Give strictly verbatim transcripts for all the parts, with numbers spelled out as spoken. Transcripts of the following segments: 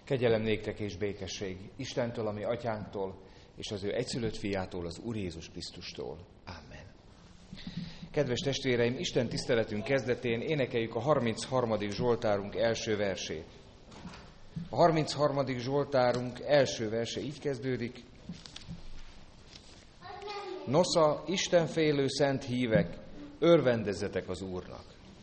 Kegyelem néktek és békesség Istentől, a mi atyánktól, és az ő egyszülött fiától, az Úr Jézus Krisztustól. Amen. Kedves testvéreim, Isten tiszteletünk kezdetén énekeljük a harmincharmadik Zsoltárunk első versét. A harmincharmadik Zsoltárunk első verse így kezdődik. Nosza, istenfélő szent hívek, örvendezzetek az Úrnak.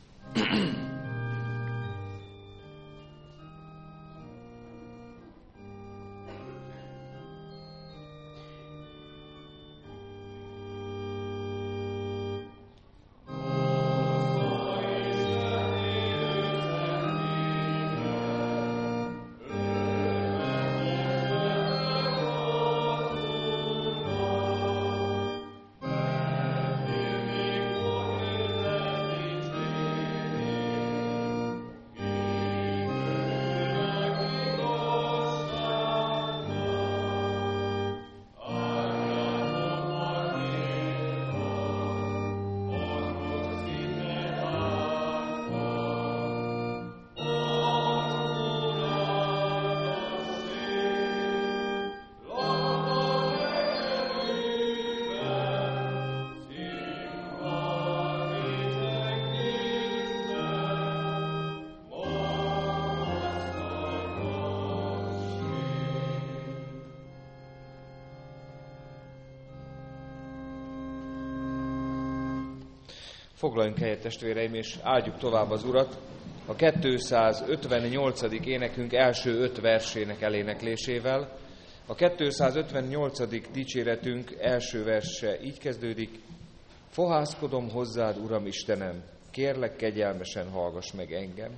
Foglaljunk helyet, testvéreim, és áldjuk tovább az Urat a kétszázötvennyolcadik énekünk első öt versének eléneklésével. A kétszázötvennyolcadik dicséretünk első verse így kezdődik. Fohászkodom hozzád, Uram Istenem, kérlek kegyelmesen hallgass meg engem.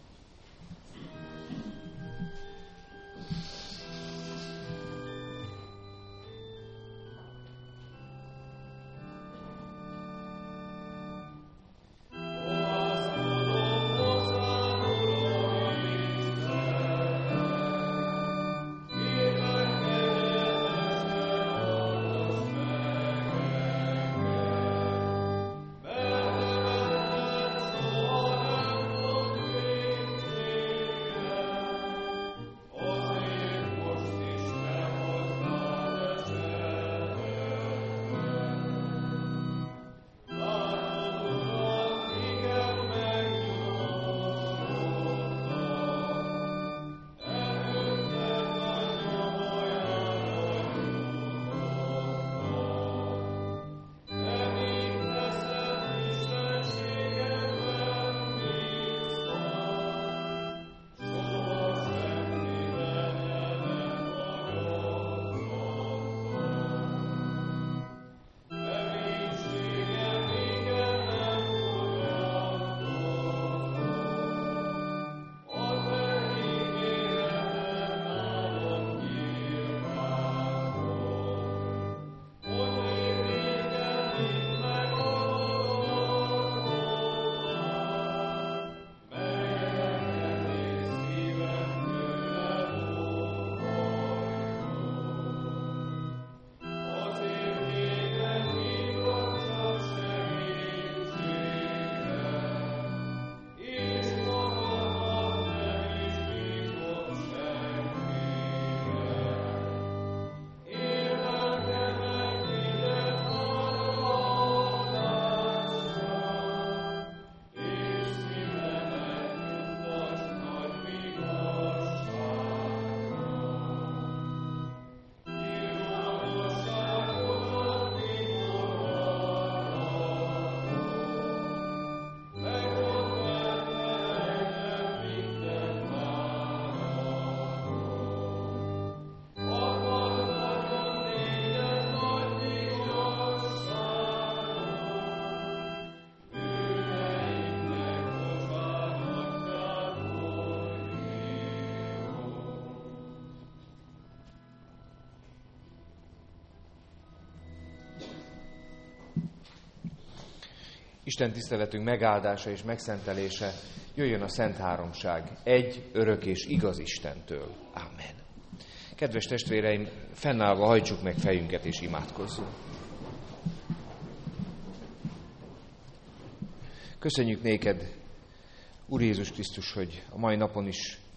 Isten tiszteletünk megáldása és megszentelése jöjjön a Szent Háromság, egy, örök és igaz Istentől. Amen. Kedves testvéreim, fennállva hajtsuk meg fejünket és imádkozzunk. Köszönjük néked, Úr Jézus Krisztus, hogy a mai napon is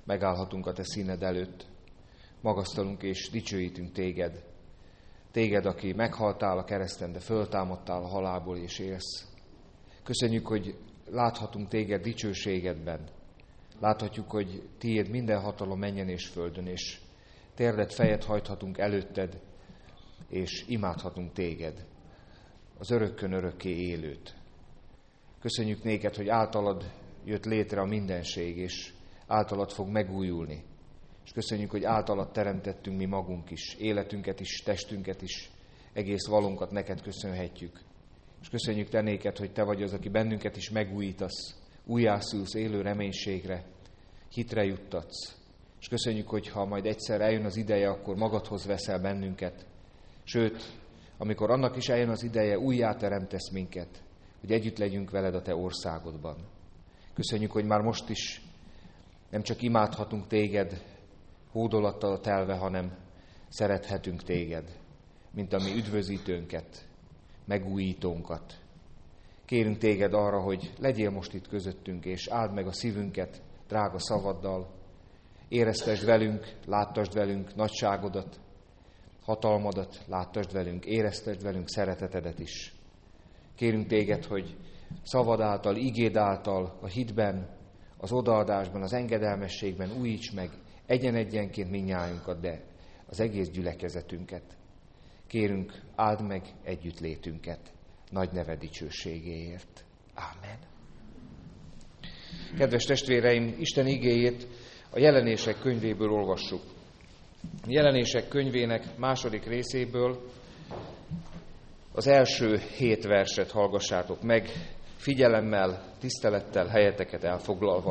megállhatunk a Te színed előtt. Magasztalunk és dicsőítünk Téged. Téged, aki meghaltál a kereszten, de föltámadtál a halálból és élsz. Köszönjük, hogy láthatunk Téged dicsőségedben. Láthatjuk, hogy Tiéd minden hatalom mennyen és földön, és térdet, fejet hajthatunk előtted, és imádhatunk Téged, az örökkön örökké élőt. Köszönjük néked, hogy általad jött létre a mindenség, és általad fog megújulni. És köszönjük, hogy általad teremtettünk mi magunk is, életünket is, testünket is, egész valónkat neked köszönhetjük. És köszönjük te néked, hogy te vagy az, aki bennünket is megújítasz, újjászülsz élő reménységre, hitre juttatsz. És köszönjük, hogy ha majd egyszer eljön az ideje, akkor magadhoz veszel bennünket. Sőt, amikor annak is eljön az ideje, újjáteremtesz minket, hogy együtt legyünk veled a te országodban. Köszönjük, hogy már most is nem csak imádhatunk téged, hódolattal telve, hanem szerethetünk téged, mint a mi üdvözítőnket, megújítónkat. Kérünk téged arra, hogy legyél most itt közöttünk, és áld meg a szívünket drága szavaddal. Éreztesd velünk, láttasd velünk nagyságodat, hatalmadat, láttasd velünk, éreztesd velünk szeretetedet is. Kérünk téged, hogy szavad által, igéd által, a hitben, az odaadásban, az engedelmességben újíts meg egyen-egyenként mindnyájunkat, de az egész gyülekezetünket. Kérünk, áld meg együttlétünket nagy neve dicsőségéért. Ámen. Kedves testvéreim, Isten igéjét a Jelenések könyvéből olvassuk. A Jelenések könyvének második részéből az első hét verset hallgassátok meg, figyelemmel, tisztelettel, helyeteket elfoglalva.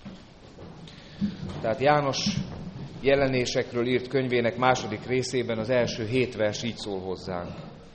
Tehát János Jelenésekről írt könyvének második részében az első hét vers így szól hozzánk.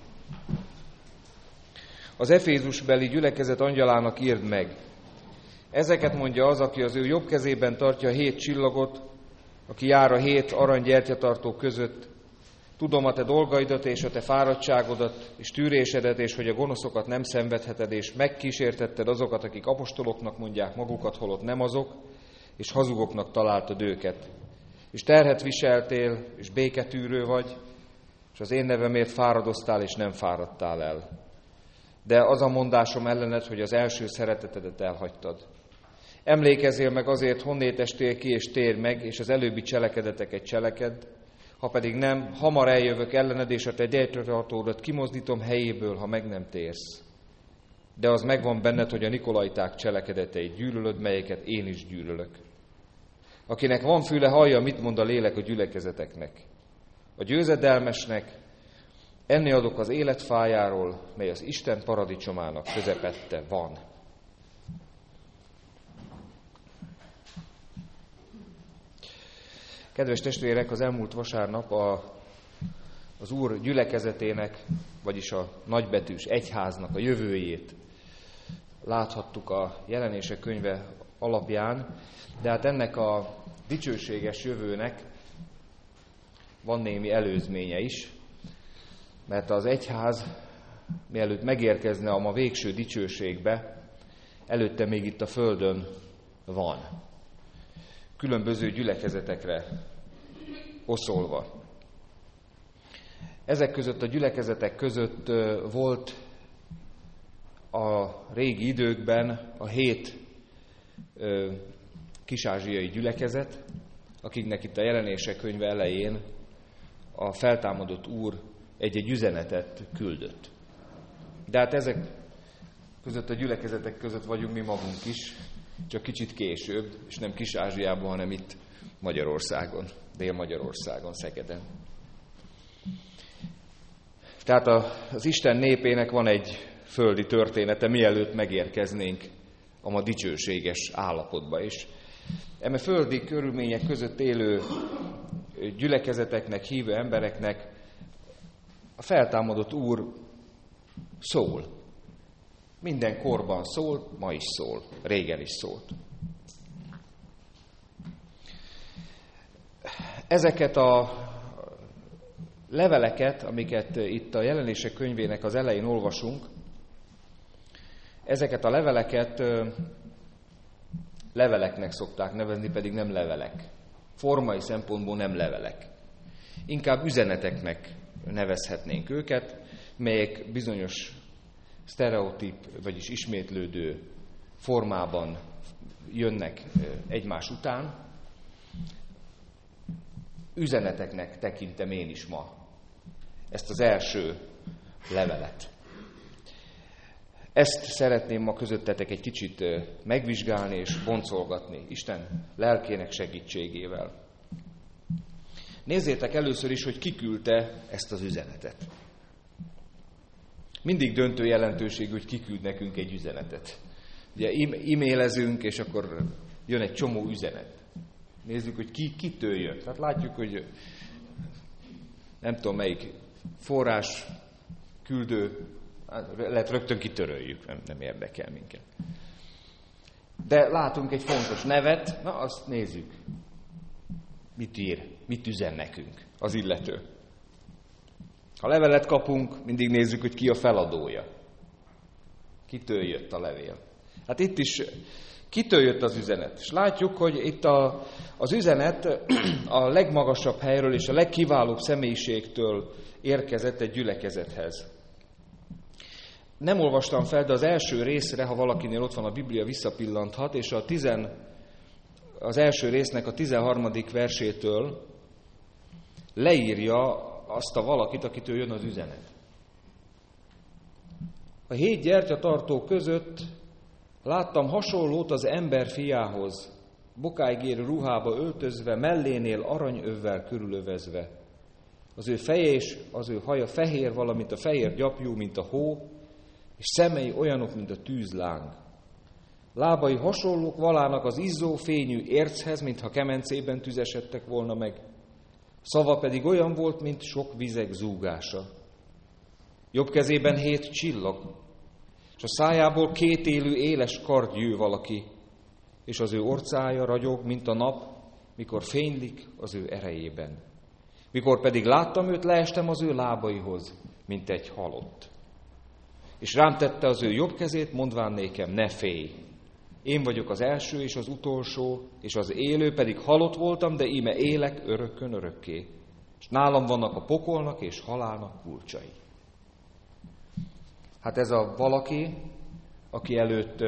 Az Efézusbeli gyülekezet angyalának írd meg. Ezeket mondja az, aki az ő jobb kezében tartja a hét csillagot, aki jár a hét aranygyertyatartó között. Tudom a te dolgaidat és a te fáradtságodat, és tűrésedet, és hogy a gonoszokat nem szenvedheted, és megkísértetted azokat, akik apostoloknak mondják magukat, holott nem azok, és hazugoknak találtad őket. És terhet viseltél, és béketűrő vagy, és az én nevemért fáradoztál, és nem fáradtál el. De az a mondásom ellened, hogy az első szeretetedet elhagytad. Emlékezzél meg azért, honnét estél ki, és térj meg, és az előbbi cselekedeteket cselekedd, ha pedig nem, hamar eljövök ellened, és a te gyertyatartódat kimozdítom helyéből, ha meg nem térsz. De az megvan benned, hogy a nikolaiták cselekedeteit gyűlölöd, melyeket én is gyűlölök. Akinek van füle, hallja, mit mond a lélek a gyülekezeteknek. A győzedelmesnek enni adok az életfájáról, mely az Isten paradicsomának közepette van. Kedves testvérek, az elmúlt vasárnap a, az Úr gyülekezetének, vagyis a nagybetűs egyháznak a jövőjét láthattuk a Jelenések könyve alapján, de hát ennek a dicsőséges jövőnek van némi előzménye is, mert az egyház, mielőtt megérkezne a ma végső dicsőségbe, előtte még itt a földön van. Különböző gyülekezetekre oszolva. Ezek között a gyülekezetek között volt a régi időkben a hét kis-ázsiai gyülekezet, akiknek itt a Jelenések könyve elején a feltámadott Úr egy-egy üzenetet küldött. De hát ezek között a gyülekezetek között vagyunk mi magunk is, csak kicsit később, és nem Kis-Ázsiában, hanem itt Magyarországon, Dél-Magyarországon, Szegeden. Tehát az Isten népének van egy földi története, mielőtt megérkeznénk a ma dicsőséges állapotba is. Eme földi körülmények között élő gyülekezeteknek, hívő embereknek a feltámadott Úr szól. Minden korban szólt, ma is szól, régen is szólt. Ezeket a leveleket, amiket itt a Jelenések könyvének az elején olvasunk, ezeket a leveleket Leveleknek szokták nevezni, pedig nem levelek. Formai szempontból nem levelek. Inkább üzeneteknek nevezhetnénk őket, melyek bizonyos sztereotíp, vagyis ismétlődő formában jönnek egymás után. Üzeneteknek tekintem én is ma ezt az első levelet. Ezt szeretném ma közöttetek egy kicsit megvizsgálni és boncolgatni Isten lelkének segítségével. Nézzétek először is, hogy ki küldte ezt az üzenetet. Mindig döntő jelentőségű, hogy ki küld nekünk egy üzenetet. Ugye e-mailezünk, és akkor jön egy csomó üzenet. Nézzük, hogy ki, kitől jön. Tehát látjuk, hogy nem tudom melyik forrás, küldő, lehet rögtön kitöröljük, nem, nem érdekel minket. De látunk egy fontos nevet, na azt nézzük. Mit ír, mit üzen nekünk az illető. Ha levelet kapunk, mindig nézzük, hogy ki a feladója. Kitől jött a levél. Hát itt is kitől jött az üzenet. És látjuk, hogy itt a, az üzenet a legmagasabb helyről és a legkiválóbb személyiségtől érkezett egy gyülekezethez. Nem olvastam fel, de az első részre, ha valakinél ott van a Biblia, visszapillanthat, és a tizen, az első résznek a tizenharmadik versétől leírja azt a valakit, akitől jön az üzenet. A hét gyertyatartó között láttam hasonlót az ember fiához, bokáig érő ruhába öltözve, mellénél aranyövvel körülövezve. Az ő feje és az ő haja fehér, valamint a fehér gyapjú, mint a hó, és szemei olyanok, mint a tűzláng. Lábai hasonlók valának az izzó fényű érchez, mintha kemencében tüzesedtek volna meg. Szava pedig olyan volt, mint sok vizek zúgása. Jobb kezében hét csillag, és a szájából két élő éles kard jő valaki, és az ő orcája ragyog, mint a nap, mikor fénylik az ő erejében. Mikor pedig láttam őt, leestem az ő lábaihoz, mint egy halott. És rám tette az ő jobb kezét, mondván nékem, ne félj. Én vagyok az első és az utolsó, és az élő, pedig halott voltam, de íme élek örökkön örökké. És nálam vannak a pokolnak és halálnak kulcsai. Hát ez a valaki, aki előtt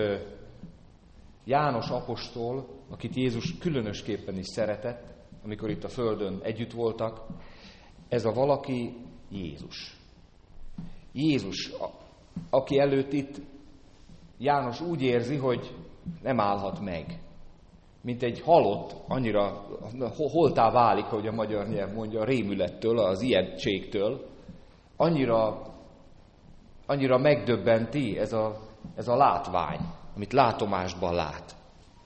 János apostol, akit Jézus különösképpen is szeretett, amikor itt a földön együtt voltak, ez a valaki Jézus. Jézus, aki előtt itt János úgy érzi, hogy nem állhat meg. Mint egy halott, annyira holttá válik, ahogy a magyar nyelv mondja, a rémülettől, az ijegységtől. Annyira, annyira megdöbbenti ez a, ez a látvány, amit látomásban lát.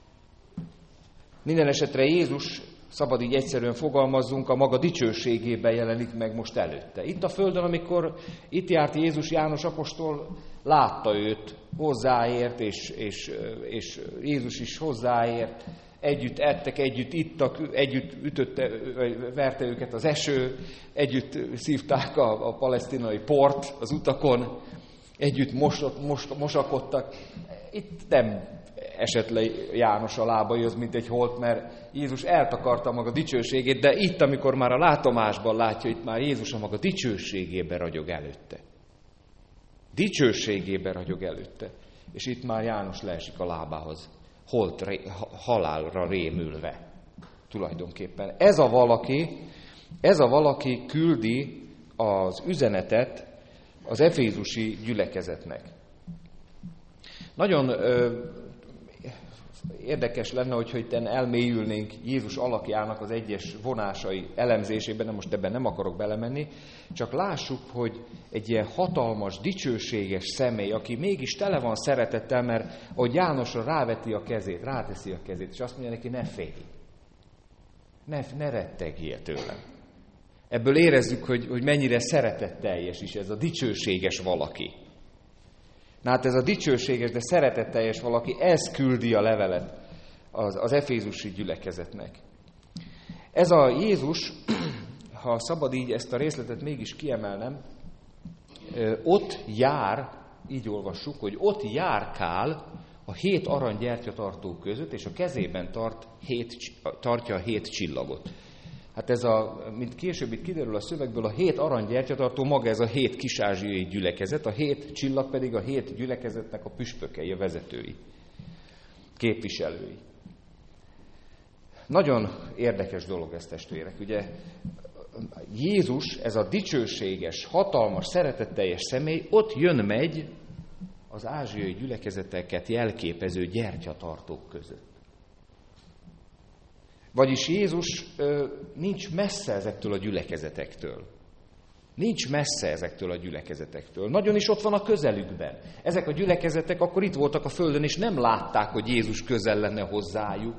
Minden esetre Jézus, szabad így egyszerűen fogalmazzunk, a maga dicsőségében jelenik meg most előtte. Itt a földön, amikor itt járt Jézus, János apostol látta őt, hozzáért, és, és, és Jézus is hozzáért. Együtt ettek, együtt ittak, együtt ütötte, verte őket az eső, együtt szívták a, a palesztinai port az utakon, együtt mosott, most, mosakodtak. Itt nem esett le János a lábaihoz, mint egy holt, mert Jézus eltakarta maga dicsőségét, de itt, amikor már a látomásban látja, itt már Jézus a maga dicsőségében ragyog előtte. Dicsőségében ragyog előtte. És itt már János leesik a lábához, holt, halálra rémülve. Tulajdonképpen. Ez a valaki, ez a valaki küldi az üzenetet az efézusi gyülekezetnek. Nagyon ö, érdekes lenne, hogyha itt elmélyülnénk Jézus alakjának az egyes vonásai elemzésében, de most ebben nem akarok belemenni, csak lássuk, hogy egy ilyen hatalmas, dicsőséges személy, aki mégis tele van szeretettel, mert ahogy Jánosra ráveti a kezét, ráteszi a kezét, és azt mondja neki, ne félj, ne, ne rettegjél tőlem. Ebből érezzük, hogy, hogy mennyire szeretetteljes is ez a dicsőséges valaki. Na hát ez a dicsőséges, de szeretetteljes valaki, ez küldi a levelet az, az efézusi gyülekezetnek. Ez a Jézus, ha szabad így ezt a részletet mégis kiemelnem, ott jár, így olvassuk, hogy ott járkál a hét arany gyertyatartó között, és a kezében tart hét, tartja a hét csillagot. Hát ez a, mint később itt kiderül a szövegből, a hét arany gyertyatartó maga ez a hét kis-ázsiai gyülekezet, a hét csillag pedig a hét gyülekezetnek a püspökei, a vezetői, képviselői. Nagyon érdekes dolog ez, testvérek. Ugye Jézus, ez a dicsőséges, hatalmas, szeretetteljes személy, ott jön-megy az ázsiai gyülekezeteket jelképező gyertyatartók között. Vagyis Jézus ö, nincs messze ezektől a gyülekezetektől. Nincs messze ezektől a gyülekezetektől. Nagyon is ott van a közelükben. Ezek a gyülekezetek akkor itt voltak a földön, és nem látták, hogy Jézus közel lenne hozzájuk.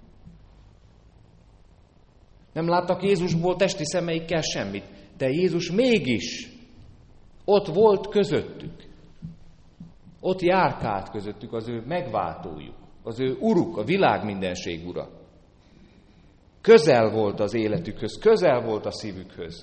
Nem láttak Jézusból testi szemeikkel semmit, de Jézus mégis ott volt közöttük. Ott járkált közöttük az ő megváltójuk, az ő uruk, a világ mindenség ura. Közel volt az életükhöz, közel volt a szívükhöz.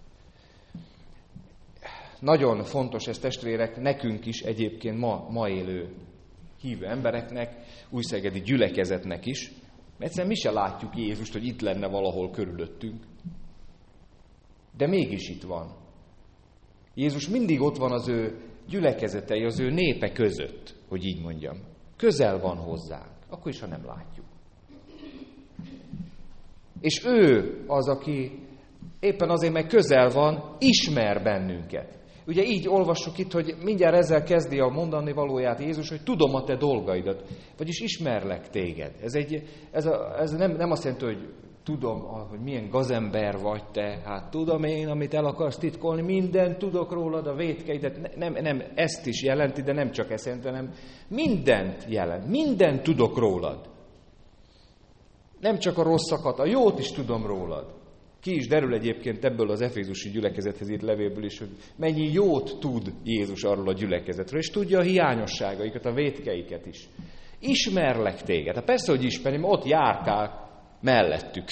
Nagyon fontos ez, testvérek, nekünk is egyébként ma, ma élő hívő embereknek, újszegedi gyülekezetnek is, mert egyszerűen mi se látjuk Jézust, hogy itt lenne valahol körülöttünk. De mégis itt van. Jézus mindig ott van az ő gyülekezetei, az ő népe között, hogy így mondjam. Közel van hozzánk, akkor is, ha nem látjuk. És ő az, aki éppen azért, mert közel van, ismer bennünket. Ugye így olvassuk itt, hogy mindjárt ezzel kezdi a mondani valóját Jézus, hogy tudom a te dolgaidat, vagyis ismerlek téged. Ez, egy, ez, a, ez nem, nem azt jelenti, hogy tudom, hogy milyen gazember vagy te, hát tudom én, amit el akarsz titkolni, mindent tudok rólad, a vétkeidet, nem, nem ezt is jelenti, de nem csak ezt jelenti, hanem mindent jelent, mindent tudok rólad. Nem csak a rosszakat, a jót is tudom rólad. Ki is derül egyébként ebből az efézusi gyülekezethez írt levélből is, hogy mennyi jót tud Jézus arról a gyülekezetről, és tudja a hiányosságaikat, a vétkeiket is. Ismerlek téged. Hát persze, hogy ismerem, ott járkál mellettük.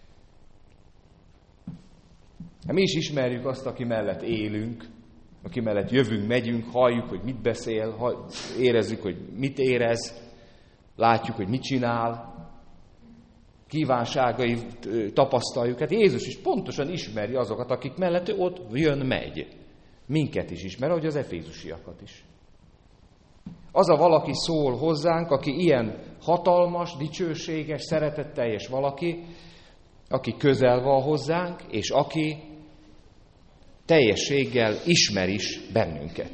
Hát mi is ismerjük azt, aki mellett élünk, aki mellett jövünk, megyünk, halljuk, hogy mit beszél, érezzük, hogy mit érez, látjuk, hogy mit csinál, kívánságait tapasztaljuk. Hát Jézus is pontosan ismeri azokat, akik mellett ő ott jön, megy. Minket is ismer, ahogy az efézusiakat is. Az a valaki szól hozzánk, aki ilyen hatalmas, dicsőséges, szeretetteljes valaki, aki közel van hozzánk, és aki teljességgel ismer is bennünket.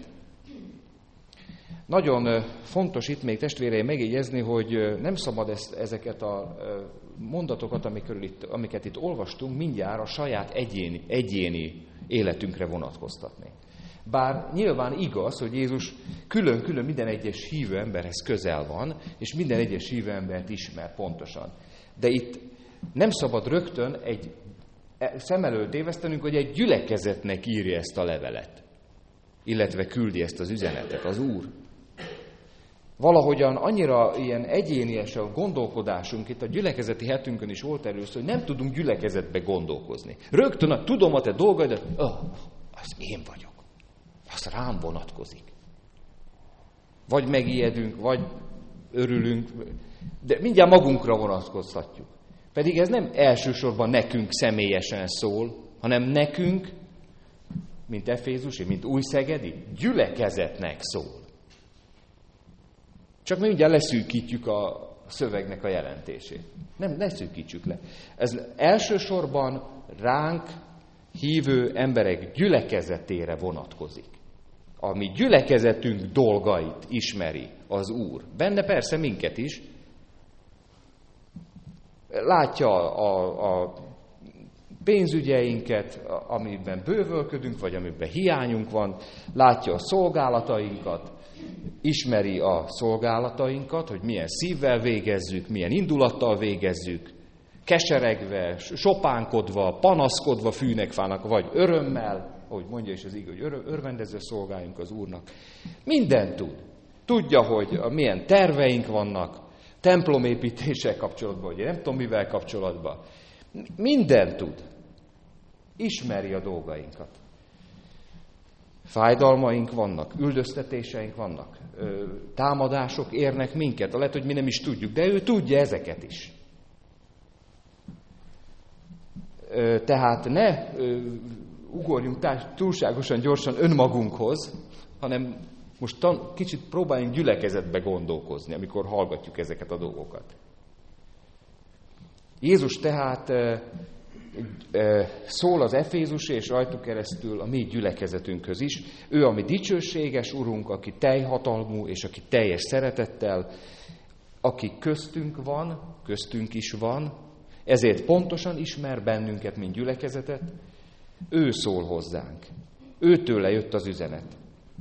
Nagyon fontos itt még, testvéreim, megjegyezni, hogy nem szabad ezt, ezeket a mondatokat, amikről itt, amiket itt olvastunk, mindjárt a saját egyéni, egyéni életünkre vonatkoztatni. Bár nyilván igaz, hogy Jézus külön-külön minden egyes hívő emberhez közel van, és minden egyes hívő embert ismer pontosan. De itt nem szabad rögtön egy szem előtt tévesztenünk, hogy egy gyülekezetnek írja ezt a levelet, illetve küldi ezt az üzenetet az Úr. Valahogyan annyira ilyen egyénies a gondolkodásunk, itt a gyülekezeti hetünkön is volt erről szó, hogy nem tudunk gyülekezetbe gondolkozni. Rögtön a tudom a te dolgaidat, oh, az én vagyok. Az rám vonatkozik. Vagy megijedünk, vagy örülünk, de mindjárt magunkra vonatkoztatjuk. Pedig ez nem elsősorban nekünk személyesen szól, hanem nekünk, mint efézusi, mint újszegedi, gyülekezetnek szól. Csak mi mindjárt leszűkítjük a szövegnek a jelentését. Nem, ne szűkítsük le. Ez elsősorban ránk hívő emberek gyülekezetére vonatkozik. A mi gyülekezetünk dolgait ismeri az Úr. Benne persze minket is. Látja a, a pénzügyeinket, amiben bővölködünk, vagy amiben hiányunk van. Látja a szolgálatainkat. Ismeri a szolgálatainkat, hogy milyen szívvel végezzük, milyen indulattal végezzük, keseregve, sopánkodva, panaszkodva fűnek fának, vagy örömmel, ahogy mondja is az igaz, hogy ör- örvendezve szolgáljunk az Úrnak. Mindent tud. Tudja, hogy milyen terveink vannak, templomépítéssel kapcsolatban, vagy nem tudom mivel kapcsolatban. Mindent tud. Ismeri a dolgainkat. Fájdalmaink vannak, üldöztetéseink vannak, támadások érnek minket, lehet, hogy mi nem is tudjuk, de ő tudja ezeket is. Tehát ne ugorjunk túlságosan gyorsan önmagunkhoz, hanem most tan- kicsit próbáljunk gyülekezetbe gondolkozni, amikor hallgatjuk ezeket a dolgokat. Jézus tehát szól az Efézusi és rajtuk keresztül a mi gyülekezetünkhöz is. Ő a mi dicsőséges Urunk, aki teljhatalmú és aki teljes szeretettel, aki köztünk van, köztünk is van, ezért pontosan ismer bennünket, mint gyülekezetet. Ő szól hozzánk. Őtőle jött az üzenet.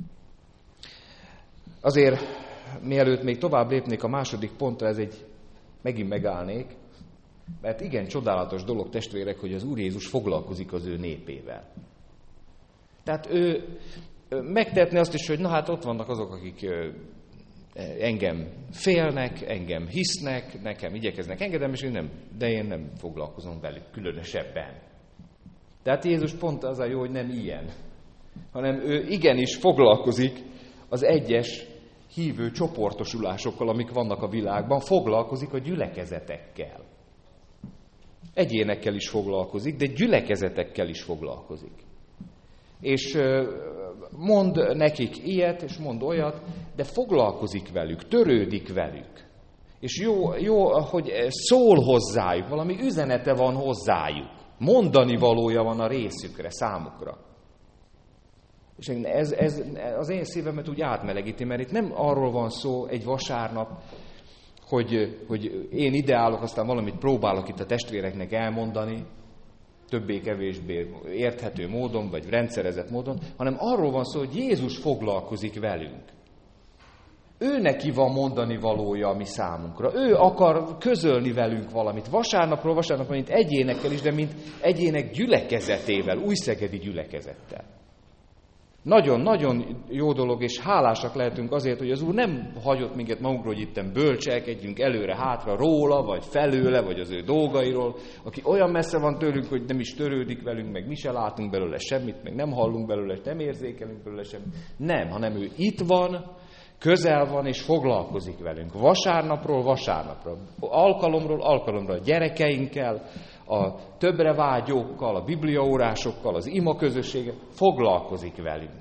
Azért, mielőtt még tovább lépnék a második pontra, ez egy, megint megállnék, mert igen csodálatos dolog, testvérek, hogy az Úr Jézus foglalkozik az ő népével. Tehát ő megtehetné azt is, hogy na hát ott vannak azok, akik engem félnek, engem hisznek, nekem igyekeznek engedem, és én nem, de én nem foglalkozom velük különösebben. Tehát Jézus pont az a jó, hogy nem ilyen, hanem ő igenis foglalkozik az egyes hívő csoportosulásokkal, amik vannak a világban, foglalkozik a gyülekezetekkel. Egyénekkel is foglalkozik, de gyülekezetekkel is foglalkozik. És mond nekik ilyet, és mond olyat, de foglalkozik velük, törődik velük. És jó, jó, hogy szól hozzájuk, valami üzenete van hozzájuk. Mondani valója van a részükre, számukra. És ez, ez az én szívemet úgy átmelegíti, mert itt nem arról van szó egy vasárnap, hogy, hogy én ideálok, aztán valamit próbálok itt a testvéreknek elmondani, többé-kevésbé érthető módon, vagy rendszerezett módon, hanem arról van szó, hogy Jézus foglalkozik velünk. Ő neki van mondani valója a mi számunkra. Ő akar közölni velünk valamit. Vasárnapról vasárnapra, mint egyénekkel is, de mint egyének gyülekezetével, újszegedi gyülekezettel. Nagyon-nagyon jó dolog, és hálásak lehetünk azért, hogy az Úr nem hagyott minket magunkról, hogy itten bölcselkedjünk előre-hátra róla, vagy felőle, vagy az ő dolgairól, aki olyan messze van tőlünk, hogy nem is törődik velünk, meg mi se látunk belőle semmit, meg nem hallunk belőle, nem érzékelünk belőle semmit. Nem, hanem ő itt van, közel van, és foglalkozik velünk. Vasárnapról vasárnapra, alkalomról alkalomra, a gyerekeinkkel, a többre vágyókkal, a bibliaórásokkal, az ima közösséggel, foglalkozik velünk.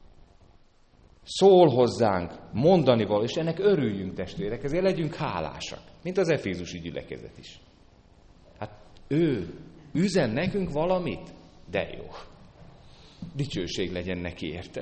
Szól hozzánk, mondani való, és ennek örüljünk, testvérek, ezért legyünk hálásak, mint az efézusi gyülekezet is. Hát ő üzen nekünk valamit, de jó. Dicsőség legyen neki érte.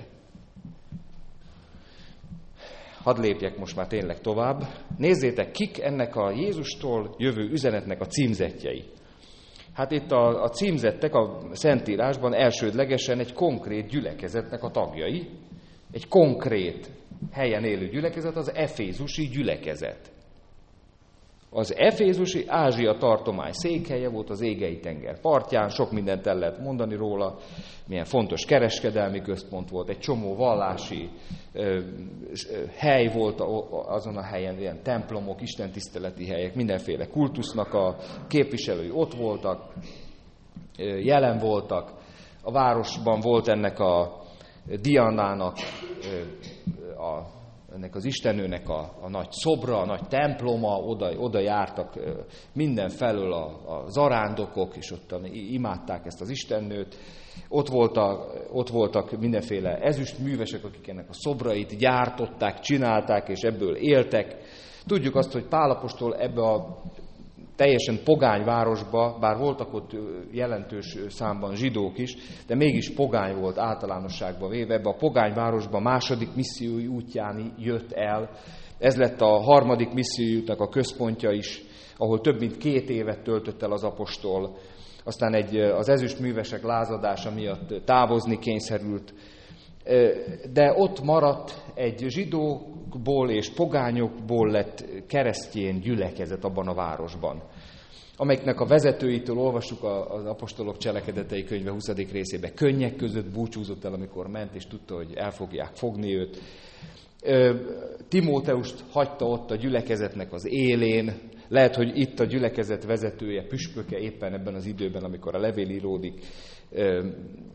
Hadd lépjek most már tényleg tovább. Nézzétek, kik ennek a Jézustól jövő üzenetnek a címzettjei. Hát itt a, a címzettek a Szentírásban elsődlegesen egy konkrét gyülekezetnek a tagjai, egy konkrét helyen élő gyülekezet, az efézusi gyülekezet. Az efézusi Ázsia tartomány székhelye volt az Égei tenger partján, sok mindent el lehet mondani róla, milyen fontos kereskedelmi központ volt, egy csomó vallási ö, hely volt azon a helyen, ilyen templomok, istentiszteleti helyek, mindenféle kultusznak a képviselői ott voltak, jelen voltak. A városban volt ennek a Dianának, a ennek az istennőnek a, a nagy szobra, a nagy temploma, oda, oda jártak mindenfelől a, a zarándokok, és ott imádták ezt az istennőt. Ott voltak, ott voltak mindenféle ezüstművesek, akik ennek a szobrait gyártották, csinálták, és ebből éltek. Tudjuk azt, hogy Pál apostol ebbe a teljesen pogány városba, bár voltak ott jelentős számban zsidók is, de mégis pogány volt általánosságban véve. Ebbe a pogány városba második missziói útján jött el. Ez lett a harmadik missziói útnak a központja is, ahol több mint két évet töltött el az apostol. Aztán egy, az ezüstművesek lázadása miatt távozni kényszerült. De ott maradt egy zsidókból és pogányokból lett keresztény gyülekezet abban a városban, amelyiknek a vezetőitől olvassuk az apostolok cselekedetei könyve huszadik részében. Könnyek között búcsúzott el, amikor ment, és tudta, hogy el fogják fogni őt. Timóteust hagyta ott a gyülekezetnek az élén. Lehet, hogy itt a gyülekezet vezetője, püspöke éppen ebben az időben, amikor a levél íródik,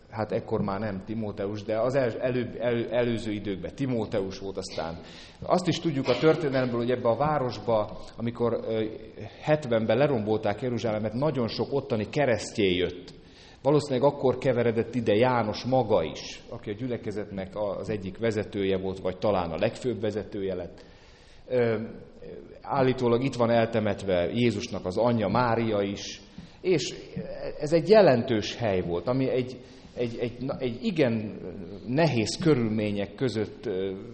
hát ekkor már nem Timóteus, de az el, elő, el, előző időkben Timóteus volt aztán. Azt is tudjuk a történelemből, hogy ebbe a városba, amikor hetvenben lerombolták Jeruzsálemet, nagyon sok ottani keresztjén jött. Valószínűleg akkor keveredett ide János maga is, aki a gyülekezetnek az egyik vezetője volt, vagy talán a legfőbb vezetője lett. Állítólag itt van eltemetve Jézusnak az anyja Mária is, és ez egy jelentős hely volt, ami egy, egy, egy, egy igen nehéz körülmények között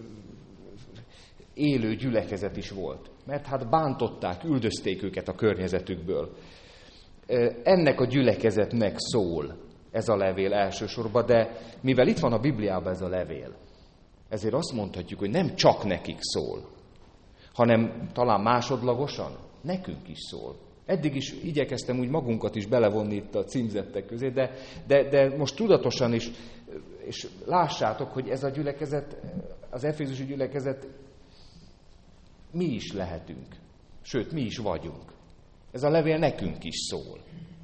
élő gyülekezet is volt. Mert hát bántották, üldözték őket a környezetükből. Ennek a gyülekezetnek szól ez a levél elsősorban, de mivel itt van a Bibliában ez a levél, ezért azt mondhatjuk, hogy nem csak nekik szól, hanem talán másodlagosan nekünk is szól. Eddig is igyekeztem úgy magunkat is belevonni itt a címzettek közé, de, de, de most tudatosan is, és lássátok, hogy ez a gyülekezet, az efézusi gyülekezet, mi is lehetünk. Sőt, mi is vagyunk. Ez a levél nekünk is szól.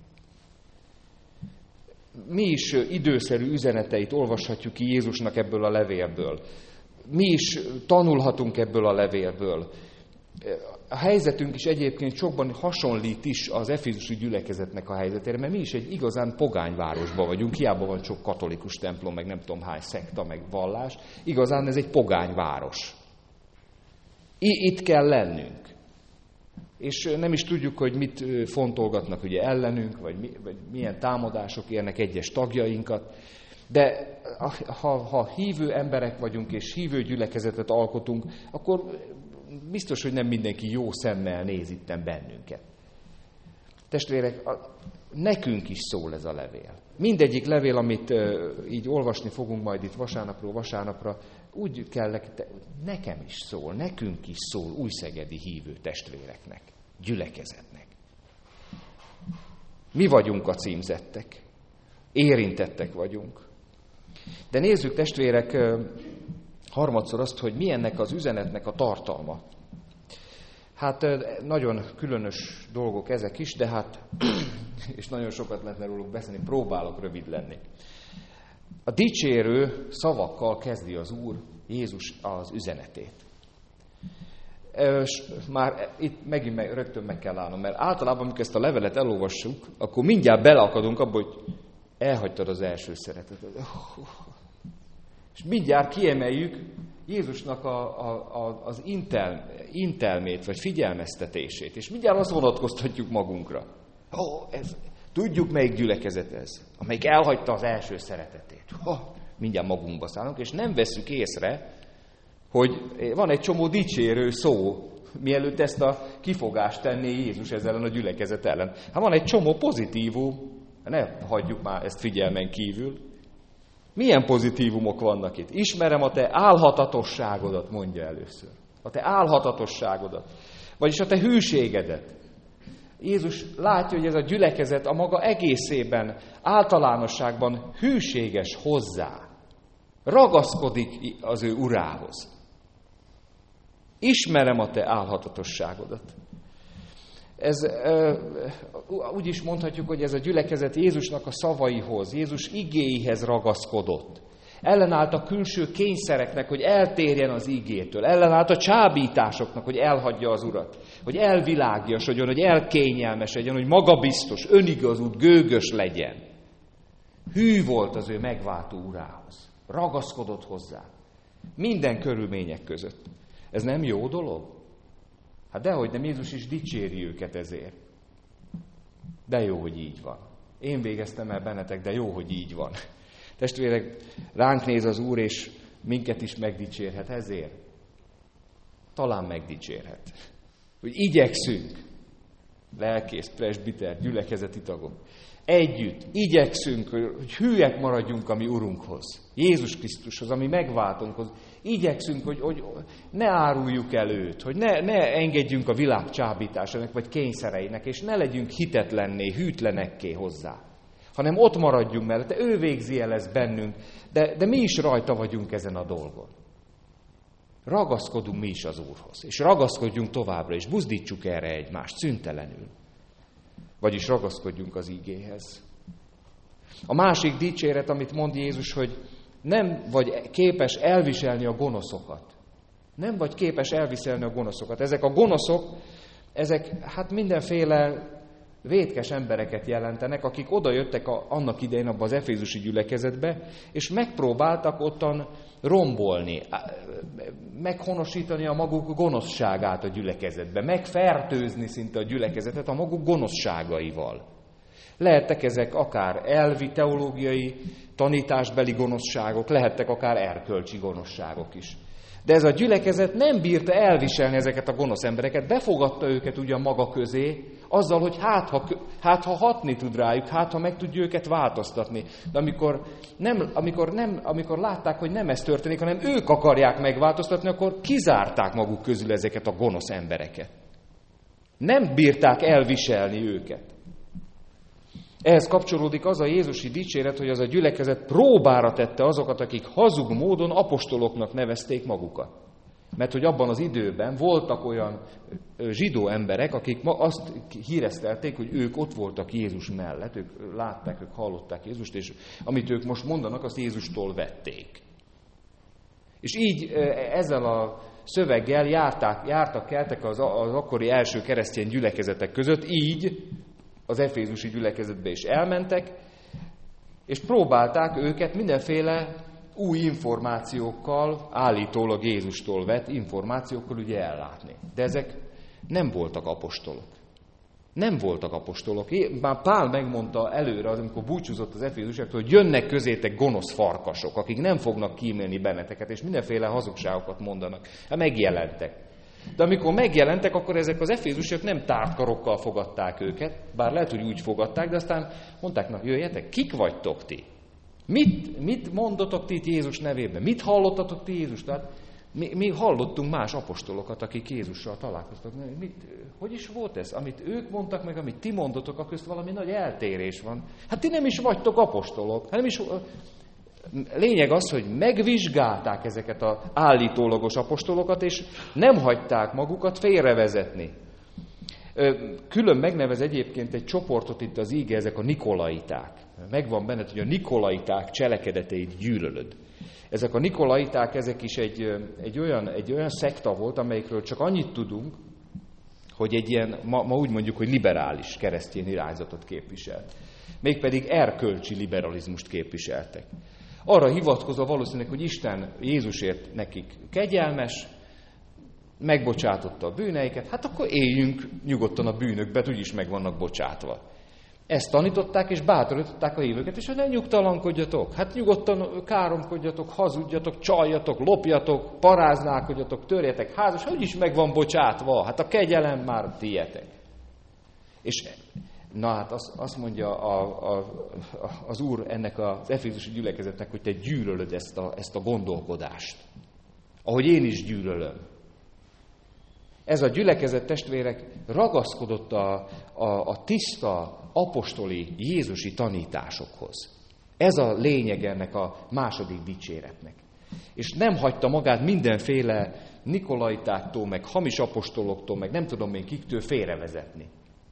Mi is időszerű üzeneteit olvashatjuk ki Jézusnak ebből a levélből. Mi is tanulhatunk ebből a levélből. A helyzetünk is egyébként sokban hasonlít is az efézusi gyülekezetnek a helyzetére, mert mi is egy igazán pogányvárosban vagyunk, hiába van sok katolikus templom, meg nem tudom hány szekta, meg vallás. Igazán ez egy pogányváros. Itt kell lennünk. És nem is tudjuk, hogy mit fontolgatnak ugye ellenünk, vagy, mi, vagy milyen támadások érnek egyes tagjainkat. De ha, ha hívő emberek vagyunk, és hívő gyülekezetet alkotunk, akkor biztos, hogy nem mindenki jó szemmel néz itten bennünket. Testvérek, nekünk is szól ez a levél. Mindegyik levél, amit így olvasni fogunk majd itt vasárnapról vasárnapra, úgy kell, nekem is szól, nekünk is szól újszegedi hívő testvéreknek, gyülekezetnek. Mi vagyunk a címzettek, érintettek vagyunk. De nézzük, testvérek, harmadszor azt, hogy mi ennek az üzenetnek a tartalma. Hát nagyon különös dolgok ezek is, de hát, és nagyon sokat lehetne róluk beszélni, próbálok rövid lenni. A dicsérő szavakkal kezdi az Úr, Jézus az üzenetét. És már itt megint meg, rögtön meg kell állnom, mert általában, amikor ezt a levelet elolvassuk, akkor mindjárt beleakadunk abba, hogy elhagytad az első szeretetet. És mindjárt kiemeljük Jézusnak a, a, a, az intel, intelmét, vagy figyelmeztetését, és mindjárt azt vonatkoztatjuk magunkra. Ó, ez, tudjuk, melyik gyülekezet ez, amelyik elhagyta az első szeretetét. Ó, mindjárt magunkba szállunk, és nem vesszük észre, hogy van egy csomó dicsérő szó, mielőtt ezt a kifogást tenné Jézus ezzel a gyülekezet ellen. Hát van egy csomó pozitívum, ne hagyjuk már ezt figyelmen kívül. Milyen pozitívumok vannak itt? Ismerem a te álhatatosságodat, mondja először. A te álhatatosságodat. Vagyis a te hűségedet. Jézus látja, hogy ez a gyülekezet a maga egészében, általánosságban hűséges hozzá. Ragaszkodik az ő urához. Ismerem a te álhatatosságodat. Ez, úgy is mondhatjuk, hogy ez a gyülekezet Jézusnak a szavaihoz, Jézus igéihez ragaszkodott. Ellenállt a külső kényszereknek, hogy eltérjen az igétől. Ellenállt a csábításoknak, hogy elhagyja az Urat. Hogy elvilágiasodjon, hogy elkényelmesedjen, hogy magabiztos, önigazult, gőgös legyen. Hű volt az ő megváltó urához. Ragaszkodott hozzá. Minden körülmények között. Ez nem jó dolog? Hát dehogy nem, Jézus is dicséri őket ezért. De jó, hogy így van. Én végeztem el bennetek, de jó, hogy így van. Testvérek, ránk néz az Úr, és minket is megdicsérhet ezért. Talán megdicsérhet. Hogy igyekszünk, lelkész, presbiter, gyülekezeti tagok, együtt igyekszünk, hogy hűek maradjunk a mi Urunkhoz, Jézus Krisztushoz, ami megváltunkhoz. Igyekszünk, hogy, hogy ne áruljuk el őt, hogy ne, ne engedjünk a világ csábításának vagy kényszereinek, és ne legyünk hitetlenné, hűtlenekké hozzá, hanem ott maradjunk mellette, ő végzi el ezt bennünk, de, de mi is rajta vagyunk ezen a dolgon. Ragaszkodunk mi is az Úrhoz, és ragaszkodjunk továbbra, és buzdítsuk erre egymást szüntelenül. Vagyis ragaszkodjunk az igéhez. A másik dicséret, amit mond Jézus, hogy nem vagy képes elviselni a gonoszokat. Nem vagy képes elviselni a gonoszokat. Ezek a gonoszok, ezek hát mindenféle vétkes embereket jelentenek, akik odajöttek a, annak idején abba az efézusi gyülekezetbe, és megpróbáltak ottan rombolni, meghonosítani a maguk gonoszságát a gyülekezetbe, megfertőzni szinte a gyülekezetet a maguk gonoszságaival. Lehettek ezek akár elvi, teológiai, tanításbeli gonoszságok, lehettek akár erkölcsi gonoszságok is. De ez a gyülekezet nem bírta elviselni ezeket a gonosz embereket, befogadta őket ugyan maga közé, azzal, hogy hát ha, hát ha hatni tud rájuk, hát ha meg tudja őket változtatni. De amikor, nem, amikor, nem, amikor látták, hogy nem ez történik, hanem ők akarják megváltoztatni, akkor kizárták maguk közül ezeket a gonosz embereket. Nem bírták elviselni őket. Ehhez kapcsolódik az a jézusi dicséret, hogy az a gyülekezet próbára tette azokat, akik hazug módon apostoloknak nevezték magukat. Mert hogy abban az időben voltak olyan zsidó emberek, akik azt híresztelték, hogy ők ott voltak Jézus mellett, ők látták, ők hallották Jézust, és amit ők most mondanak, azt Jézustól vették. És így ezzel a szöveggel járták, jártak, keltek az, az akkori első keresztény gyülekezetek között, így az efézusi gyülekezetbe is elmentek, és próbálták őket mindenféle új információkkal, állítólag Jézustól vett információkkal ugye ellátni. De ezek nem voltak apostolok. Nem voltak apostolok. Már Pál megmondta előre, az, amikor búcsúzott az efézusiaktól, hogy jönnek közétek gonosz farkasok, akik nem fognak kímélni benneteket, és mindenféle hazugságokat mondanak. Hát megjelentek. De amikor megjelentek, akkor ezek az efézusiak nem tárt karokkal fogadták őket, bár lehet, hogy úgy fogadták, de aztán mondták, na jöjjetek, kik vagytok ti? Mit, mit mondotok ti itt Jézus nevében? Mit hallottatok ti Jézus? Tehát mi, mi hallottunk más apostolokat, akik Jézussal találkoztak. Mit, hogy is volt ez? Amit ők mondtak meg, amit ti mondotok, akkor közt valami nagy eltérés van. Hát ti nem is vagytok apostolok. Hát nem is... Lényeg az, hogy megvizsgálták ezeket az állítólagos apostolokat, és nem hagyták magukat félrevezetni. Külön megnevez egyébként egy csoportot itt az íge, ezek a nikolaiták. Megvan benned, hogy a nikolaiták cselekedeteit gyűlölöd. Ezek a nikolaiták, ezek is egy, egy, olyan, egy olyan szekta volt, amelyikről csak annyit tudunk, hogy egy ilyen, ma, ma úgy mondjuk, hogy liberális keresztény irányzatot képviselt. Mégpedig erkölcsi liberalizmust képviseltek. Arra hivatkozva valószínűleg, hogy Isten Jézusért nekik kegyelmes, megbocsátotta a bűneiket, hát akkor éljünk nyugodtan a bűnökbe, úgyis meg vannak bocsátva. Ezt tanították, és bátorították a hívőket, és hogy ne nyugtalankodjatok. Hát nyugodtan káromkodjatok, hazudjatok, csaljatok, lopjatok, paráználkodjatok, törjetek házas, hogy is meg van bocsátva. Hát a kegyelem már tietek. És na hát azt, azt mondja a, a, az Úr ennek az efézusi gyülekezetnek, hogy te gyűlölöd ezt a, ezt a gondolkodást. Ahogy én is gyűlölöm. Ez a gyülekezet, testvérek, ragaszkodott a, a, a tiszta, apostoli, jézusi tanításokhoz. Ez a lényeg ennek a második dicséretnek. És nem hagyta magát mindenféle nikolaitáktól, meg hamis apostoloktól, meg nem tudom én kiktől félrevezetni.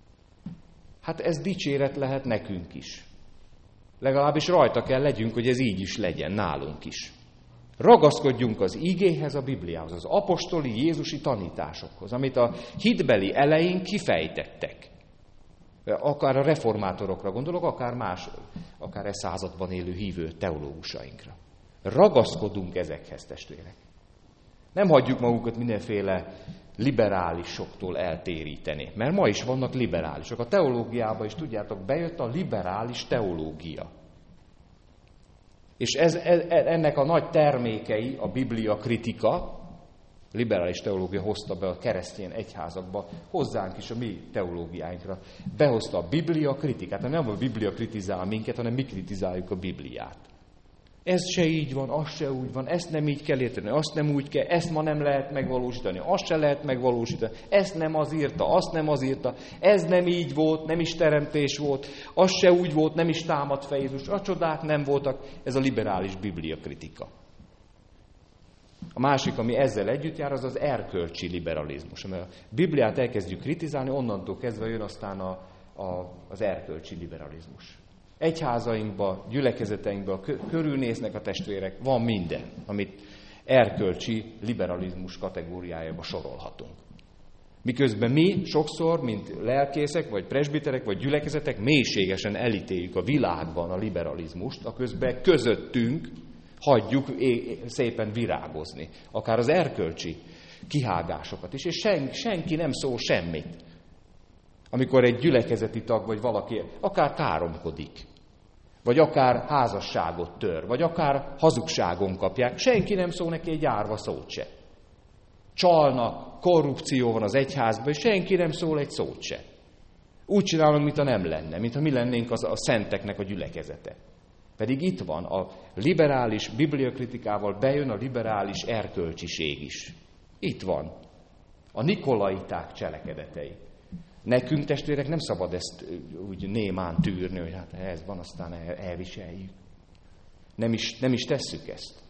Hát ez dicséret lehet nekünk is. Legalábbis rajta kell legyünk, hogy ez így is legyen nálunk is. Ragaszkodjunk az igéhez, a Bibliához, az apostoli jézusi tanításokhoz, amit a hitbeli eleink kifejtettek. Akár a reformátorokra gondolok, akár más, akár e században élő hívő teológusainkra. Ragaszkodunk ezekhez, testvérek. Nem hagyjuk magukat mindenféle liberálisoktól eltéríteni, mert ma is vannak liberálisok. A teológiában is, tudjátok, bejött a liberális teológia. És ez, ennek a nagy termékei a Biblia kritika, liberális teológia hozta be a keresztény egyházakba, hozzánk is, a mi teológiáinkra. Behozta a Biblia kritikát. Nem a Biblia kritizál minket, hanem mi kritizáljuk a Bibliát. Ez se így van, az se úgy van, ezt nem így kell érteni, azt nem úgy kell, ezt ma nem lehet megvalósítani, azt se lehet megvalósítani, ezt nem az írta, azt nem az írta, ez nem így volt, nem is teremtés volt, az se úgy volt, nem is támadt fel Jézus, a csodák nem voltak, ez a liberális Biblia kritika. A másik, ami ezzel együtt jár, az az erkölcsi liberalizmus. Mert a Bibliát elkezdjük kritizálni, onnantól kezdve jön aztán a, a, az erkölcsi liberalizmus. Egyházainkban, gyülekezeteinkben körülnéznek a testvérek, van minden, amit erkölcsi liberalizmus kategóriájába sorolhatunk. Miközben mi sokszor, mint lelkészek, vagy presbiterek, vagy gyülekezetek mélységesen elítéljük a világban a liberalizmust, a közben közöttünk hagyjuk szépen virágozni, akár az erkölcsi kihágásokat is, és sen, senki nem szól semmit. Amikor egy gyülekezeti tag, vagy valaki akár káromkodik, vagy akár házasságot tör, vagy akár hazugságon kapják, senki nem szól neki egy árva szót se. Csalnak, korrupció van az egyházban, és senki nem szól egy szót se. Úgy csinálunk, mintha nem lenne, mintha mi lennénk az, a szenteknek a gyülekezete. Pedig itt van, a liberális bibliakritikával bejön a liberális erkölcsiség is. Itt van. A nikolaiták cselekedetei. Nekünk, testvérek, nem szabad ezt úgy némán tűrni, hogy hát ez van, aztán el, elviseljük. Nem is, nem is tesszük ezt.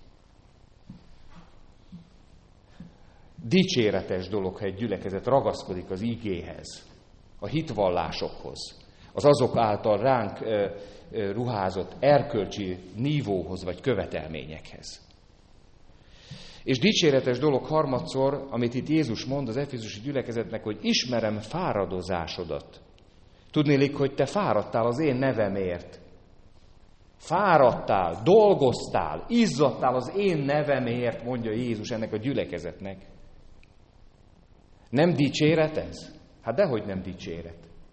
Dicséretes dolog, ha egy gyülekezet ragaszkodik az igéhez, a hitvallásokhoz, az azok által ránk ö, ö, ruházott erkölcsi nívóhoz vagy követelményekhez. És dicséretes dolog harmadszor, amit itt Jézus mond az efézusi gyülekezetnek, hogy ismerem fáradozásodat. Tudnélik, hogy te fáradtál az én nevemért. Fáradtál, dolgoztál, izzadtál az én nevemért, mondja Jézus ennek a gyülekezetnek. Nem dicséret ez? Hát dehogy nem dicséret.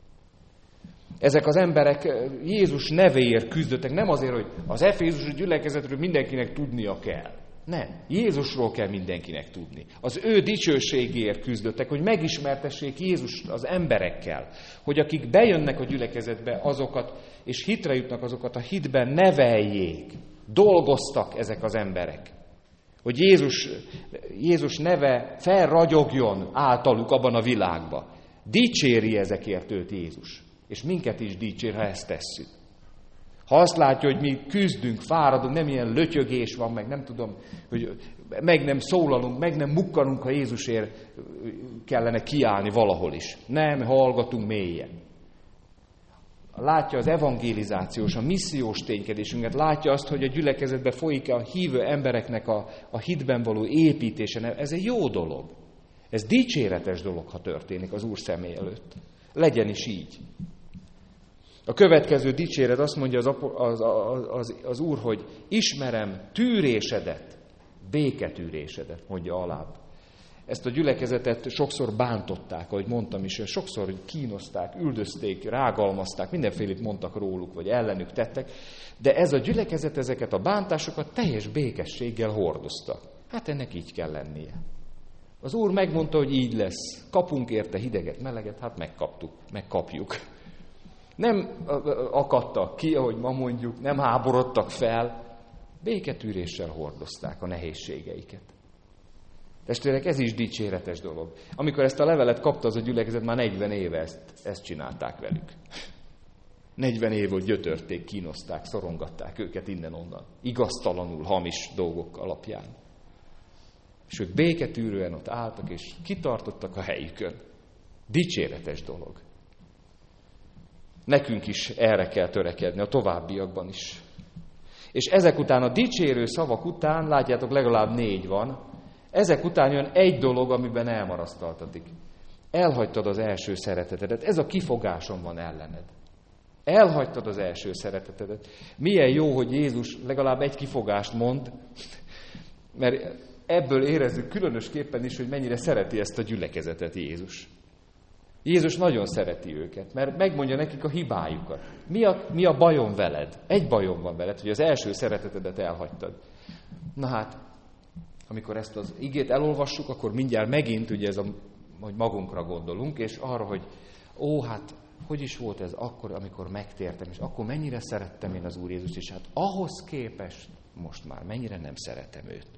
Ezek az emberek Jézus nevéért küzdöttek, nem azért, hogy az efézusi gyülekezetről mindenkinek tudnia kell. Nem, Jézusról kell mindenkinek tudni. Az ő dicsőségéért küzdöttek, hogy megismertessék Jézust az emberekkel, hogy akik bejönnek a gyülekezetbe, azokat, és hitre jutnak, azokat a hitben neveljék. Dolgoztak ezek az emberek. Hogy Jézus, Jézus neve felragyogjon általuk abban a világban. Dicséri ezekért őt Jézus. És minket is dicsér, ha ezt tesszük. Ha azt látja, hogy mi küzdünk, fáradunk, nem ilyen lötyögés van, meg nem tudom, hogy meg nem szólalunk, meg nem mukkanunk, ha Jézusért kellene kiállni valahol is. Nem, hallgatunk mélyen. Látja az evangelizációs, a missziós ténykedésünket, látja azt, hogy a gyülekezetben folyik a hívő embereknek a, a hitben való építése. Ez egy jó dolog. Ez dicséretes dolog, ha történik az Úr személy előtt. Legyen is így. A következő dicséret azt mondja az, az, az, az Úr, hogy ismerem tűrésedet, béketűrésedet, mondja alább. Ezt a gyülekezetet sokszor bántották, ahogy mondtam is, sokszor kínozták, üldözték, rágalmazták, mindenfélét mondtak róluk, vagy ellenük tettek, de ez a gyülekezet ezeket a bántásokat teljes békességgel hordozta. Hát ennek így kell lennie. Az Úr megmondta, hogy így lesz. Kapunk érte hideget, meleget, hát megkaptuk, megkapjuk. Nem akadtak ki, ahogy ma mondjuk, nem háborodtak fel, béketűréssel hordozták a nehézségeiket. Testvérek, ez is dicséretes dolog. Amikor ezt a levelet kapta az a gyülekezet, már negyven éve ezt, ezt csinálták velük. negyven év, hogy gyötörték, kínozták, szorongatták őket innen-onnan. Igaztalanul, hamis dolgok alapján. És ők béketűrően ott álltak, és kitartottak a helyükön. Dicséretes dolog. Nekünk is erre kell törekedni, a továbbiakban is. És ezek után, a dicsérő szavak után, látjátok, legalább négy van, ezek után jön egy dolog, amiben elmarasztaltatik. Elhagytad az első szeretetedet. Ez a kifogásom van ellened. Elhagytad az első szeretetedet. Milyen jó, hogy Jézus legalább egy kifogást mond, mert ebből érezzük különösképpen is, hogy mennyire szereti ezt a gyülekezetet Jézus. Jézus nagyon szereti őket, mert megmondja nekik a hibájukat. Mi a, mi a bajom veled? Egy bajom van veled, hogy az első szeretetedet elhagytad. Na hát, amikor ezt az igét elolvassuk, akkor mindjárt megint ugye ez a, hogy magunkra gondolunk, és arra, hogy ó, hát hogy is volt ez akkor, amikor megtértem, és akkor mennyire szerettem én az Úr Jézust, és hát ahhoz képest most már mennyire nem szeretem őt.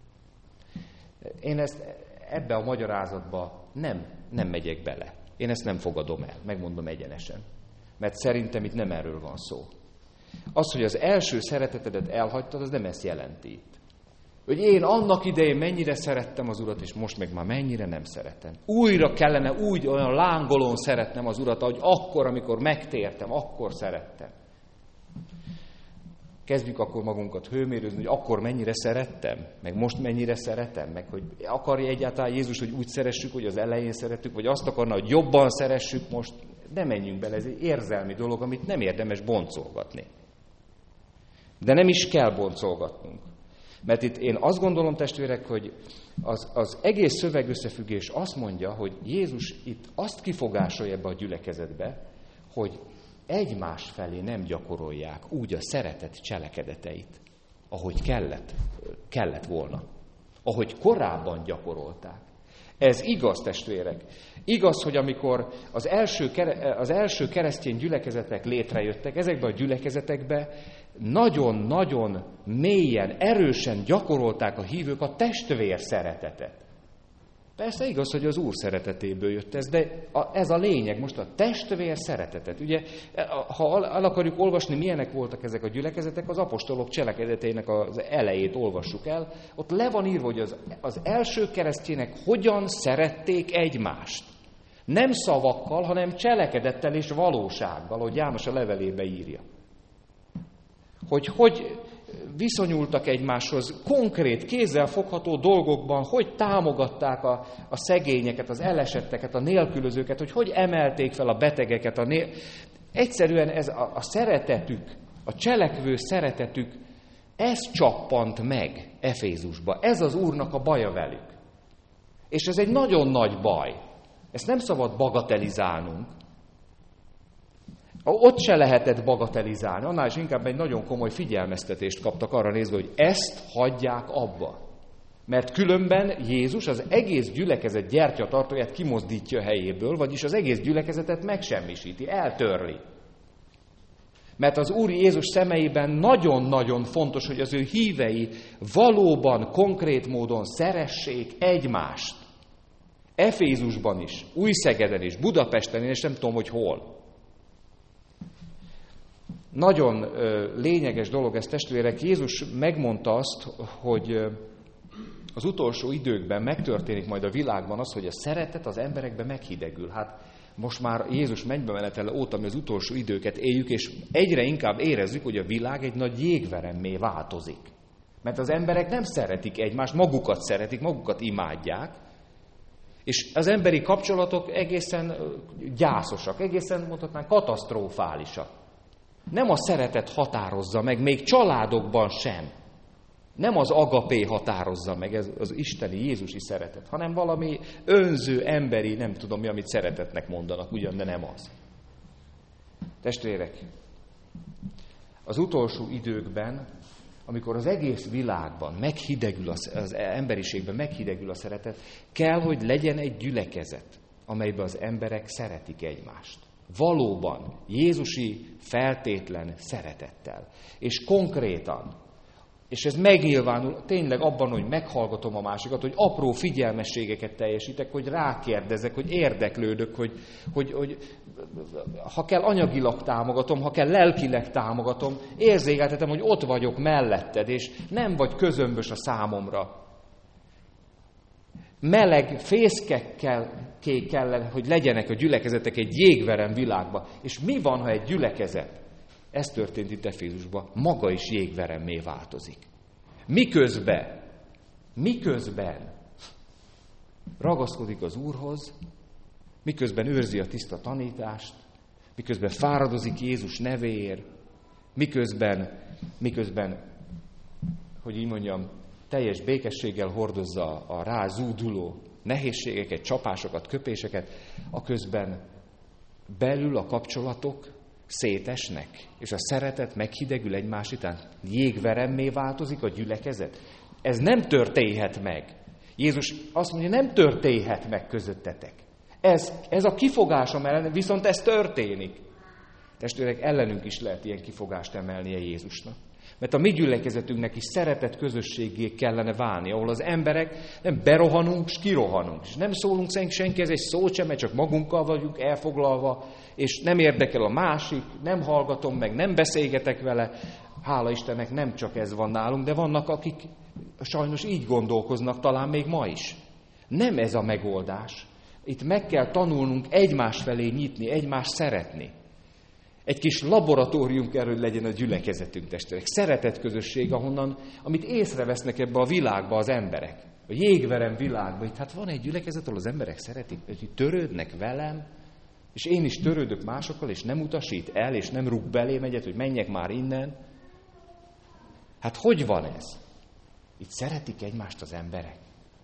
Én ezt ebbe a magyarázatba nem, nem megyek bele. Én ezt nem fogadom el, megmondom egyenesen. Mert szerintem itt nem erről van szó. Az, hogy az első szeretetedet elhagytad, az nem ezt jelenti itt. Hogy én annak idején mennyire szerettem az Urat, és most meg már mennyire nem szeretem. Újra kellene úgy olyan lángolón szeretnem az Urat, ahogy akkor, amikor megtértem, akkor szerettem. Kezdjük akkor magunkat hőmérőzni, hogy akkor mennyire szerettem, meg most mennyire szeretem, meg hogy akarja egyáltalán Jézus, hogy úgy szeressük, hogy az elején szerettük, vagy azt akarna, hogy jobban szeressük most. Ne menjünk bele, ez egy érzelmi dolog, amit nem érdemes boncolgatni. De nem is kell boncolgatnunk. Mert itt én azt gondolom, testvérek, hogy az, az egész szövegösszefüggés azt mondja, hogy Jézus itt azt kifogásolja ebbe a gyülekezetbe, hogy egymás felé nem gyakorolják úgy a szeretet cselekedeteit, ahogy kellett, kellett volna. Ahogy korábban gyakorolták. Ez igaz, testvérek. Igaz, hogy amikor az első, az első keresztény gyülekezetek létrejöttek, ezekben a gyülekezetekben nagyon-nagyon mélyen, erősen gyakorolták a hívők a testvér szeretetet. Persze igaz, hogy az Úr szeretetéből jött ez, de ez a lényeg most, a testvér szeretetet. Ugye, ha el akarjuk olvasni, milyenek voltak ezek a gyülekezetek, az apostolok cselekedeteinek az elejét olvassuk el, ott le van írva, hogy az, az első keresztjének hogyan szerették egymást. Nem szavakkal, hanem cselekedettel és valósággal, ahogy János a levelébe írja. Hogy hogy viszonyultak egymáshoz konkrét, kézzelfogható dolgokban, hogy támogatták a, a szegényeket, az elesetteket, a nélkülözőket, hogy hogy emelték fel a betegeket. A nél... Egyszerűen ez a, a szeretetük, a cselekvő szeretetük, ez csappant meg Efézusba. Ez az Úrnak a baja velük. És ez egy nagyon nagy baj. Ezt nem szabad bagatelizálnunk. Ott se lehetett bagatelizálni, annál is inkább egy nagyon komoly figyelmeztetést kaptak arra nézve, hogy ezt hagyják abba. Mert különben Jézus az egész gyülekezet gyertyatartóját kimozdítja a helyéből, vagyis az egész gyülekezetet megsemmisíti, eltörli. Mert az Úr Jézus szemeiben nagyon-nagyon fontos, hogy az ő hívei valóban, konkrét módon szeressék egymást. Efézusban is, Újszegeden is, Budapesten, és nem tudom, hogy hol. Nagyon ö, lényeges dolog ez, testvérek. Jézus megmondta azt, hogy ö, az utolsó időkben megtörténik majd a világban az, hogy a szeretet az emberekben meghidegül. Hát most már Jézus mennybe menetele óta mi az utolsó időket éljük, és egyre inkább érezzük, hogy a világ egy nagy jégveremmé változik. Mert az emberek nem szeretik egymást, magukat szeretik, magukat imádják, és az emberi kapcsolatok egészen gyászosak, egészen mondhatnánk katasztrofálisak. Nem a szeretet határozza meg, még családokban sem. Nem az agapé határozza meg, ez az isteni, jézusi szeretet, hanem valami önző, emberi, nem tudom mi, amit szeretetnek mondanak, ugyan, de nem az. Testvérek, az utolsó időkben, amikor az egész világban meghidegül, az, az emberiségben meghidegül a szeretet, kell, hogy legyen egy gyülekezet, amelyben az emberek szeretik egymást. Valóban, jézusi feltétlen szeretettel. És konkrétan. És ez megnyilvánul tényleg abban, hogy meghallgatom a másikat, hogy apró figyelmességeket teljesítek, hogy rákérdezek, hogy érdeklődök, hogy, hogy, hogy ha kell anyagilag támogatom, ha kell lelkileg támogatom, érzékeltetem, hogy ott vagyok melletted, és nem vagy közömbös a számomra. Meleg fészkekkel kellene, hogy legyenek a gyülekezetek egy jégverem világba. És mi van, ha egy gyülekezet, ez történt itt Efézusban, maga is jégveremmé változik. Miközben, miközben ragaszkodik az Úrhoz, miközben őrzi a tiszta tanítást, miközben fáradozik Jézus nevéért, miközben, miközben, hogy így mondjam, teljes békességgel hordozza a rá zúduló nehézségeket, csapásokat, köpéseket, aközben belül a kapcsolatok szétesnek, és a szeretet meghidegül egymás után. Jégveremmé változik a gyülekezet. Ez nem történhet meg. Jézus azt mondja, nem történhet meg közöttetek. Ez, ez a kifogásom ellen, viszont ez történik. Testvérek, ellenünk is lehet ilyen kifogást emelnie Jézusnak. Mert a mi gyülekezetünknek is szeretett közösségé kellene válni, ahol az emberek nem berohanunk, és kirohanunk. És nem szólunk senki, ez egy szót sem, mert csak magunkkal vagyunk elfoglalva, és nem érdekel a másik, nem hallgatom meg, nem beszélgetek vele. Hála Istennek nem csak ez van nálunk, de vannak, akik sajnos így gondolkoznak, talán még ma is. Nem ez a megoldás. Itt meg kell tanulnunk egymás felé nyitni, egymást szeretni. Egy kis laboratórium kell, hogy legyen a gyülekezetünk, testvérek. Szeretetközösség, ahonnan, amit észrevesznek ebbe a világba az emberek. A jégverem világban. Itt hát van egy gyülekezet, ahol az emberek szeretik, hogy törődnek velem, és én is törődök másokkal, és nem utasít el, és nem rúg belém egyet, hogy menjek már innen. Hát hogy van ez? Itt szeretik egymást az emberek.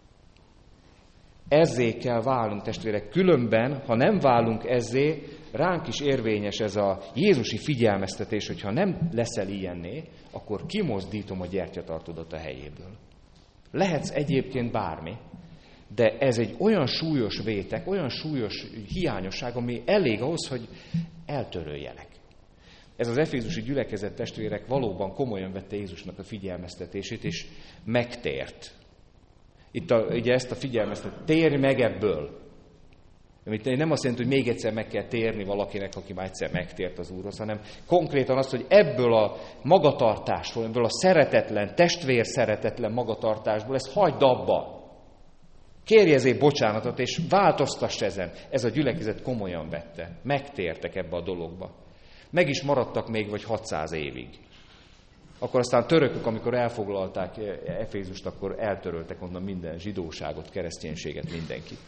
Ezzé kell válnunk, testvérek. Különben, ha nem válunk ezzé, ránk is érvényes ez a jézusi figyelmeztetés, hogy ha nem leszel ilyenné, akkor kimozdítom a gyertyatartódat a helyéből. Lehetsz egyébként bármi, de ez egy olyan súlyos vétek, olyan súlyos hiányosság, ami elég ahhoz, hogy eltöröljelek. Ez az efézusi gyülekezet, testvérek, valóban komolyan vette Jézusnak a figyelmeztetését, és megtért. Itt a, ugye ezt a figyelmeztetést, térj meg ebből. Amit nem azt jelenti, hogy még egyszer meg kell térni valakinek, aki már egyszer megtért az Úrhoz, hanem konkrétan azt, hogy ebből a magatartásból, ebből a szeretetlen, testvér szeretetlen magatartásból, ezt hagyd abba. Kérj ezért bocsánatot, és változtass ezen. Ez a gyülekezet komolyan vette. Megtértek ebbe a dologba. Meg is maradtak még vagy hatszáz évig. Akkor aztán törökök, amikor elfoglalták Efézust, akkor eltöröltek onnan minden zsidóságot, kereszténységet, mindenkit.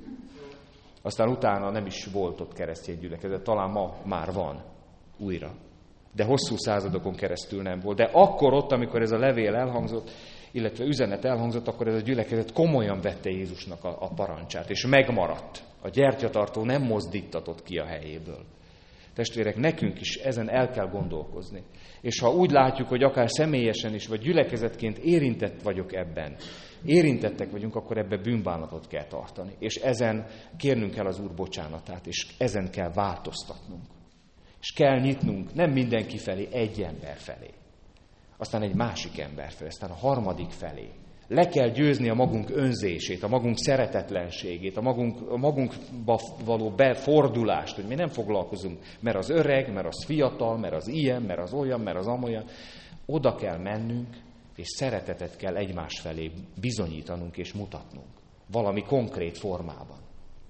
Aztán utána nem is volt ott keresztény gyülekezet, talán ma már van újra. De hosszú századokon keresztül nem volt. De akkor ott, amikor ez a levél elhangzott, illetve üzenet elhangzott, akkor ez a gyülekezet komolyan vette Jézusnak a, a parancsát, és megmaradt. A gyertyatartó nem mozdítatott ki a helyéből. Testvérek, nekünk is ezen el kell gondolkozni. És ha úgy látjuk, hogy akár személyesen is, vagy gyülekezetként érintett vagyok ebben, érintettek vagyunk, akkor ebbe bűnbánatot kell tartani. És ezen kérnünk kell az Úr bocsánatát, és ezen kell változtatnunk. És kell nyitnunk nem mindenki felé, egy ember felé. Aztán egy másik ember felé, aztán a harmadik felé. Le kell győzni a magunk önzését, a magunk szeretetlenségét, a, magunk, a magunkba való befordulást, hogy mi nem foglalkozunk, mert az öreg, mert az fiatal, mert az ilyen, mert az olyan, mert az amolyan. Oda kell mennünk, és szeretetet kell egymás felé bizonyítanunk és mutatnunk. Valami konkrét formában.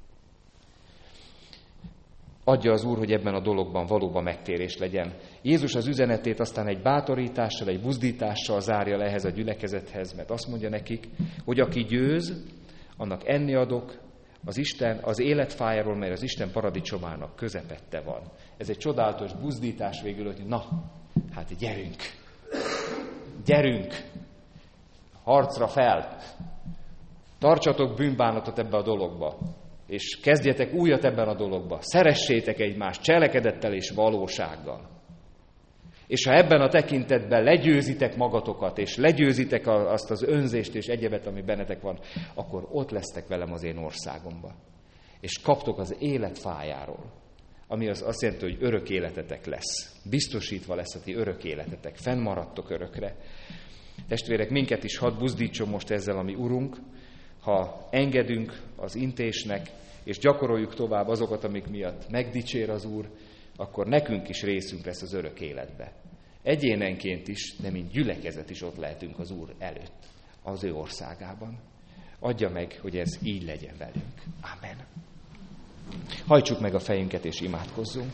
Adja az Úr, hogy ebben a dologban valóban megtérés legyen. Jézus az üzenetét aztán egy bátorítással, egy buzdítással zárja le ehhez a gyülekezethez, mert azt mondja nekik, hogy aki győz, annak enni adok, az Isten, az életfájáról, mert az Isten paradicsomának közepette van. Ez egy csodálatos buzdítás végül, hogy na, hát gyerünk, gyerünk, harcra fel, tartsatok bűnbánatot ebbe a dologba. És kezdjetek újat ebben a dologba. Szeressétek egymást cselekedettel és valósággal. És ha ebben a tekintetben legyőzitek magatokat, és legyőzitek azt az önzést és egyebet, ami bennetek van, akkor ott lesztek velem az én országomban. És kaptok az élet fájáról, ami az azt jelenti, hogy örök életetek lesz. Biztosítva lesz a ti örök életetek. Fennmaradtok örökre. Testvérek, minket is hadd buzdítson most ezzel a mi Urunk, ha engedünk az intésnek, és gyakoroljuk tovább azokat, amik miatt megdicsér az Úr, akkor nekünk is részünk lesz az örök életbe. Egyénenként is, de mint gyülekezet is ott lehetünk az Úr előtt, az ő országában. Adja meg, hogy ez így legyen velünk. Amen. Hajtsuk meg a fejünket és imádkozzunk.